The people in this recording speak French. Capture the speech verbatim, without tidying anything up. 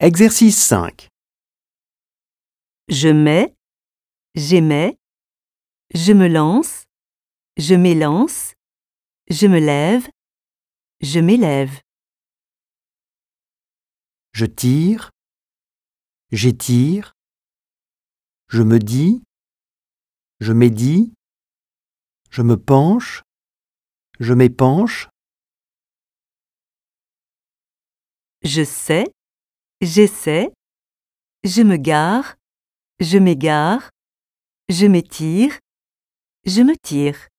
Exercice cinq. Je mets, j'émets, je me lance, je m'élance, je me lève, je m'élève. Je tire, j'étire, je me dis, je m'édis, je me penche, je m'épanche. Je sais, j'essaie, je me gare, je m'égare, je m'étire, je me tire.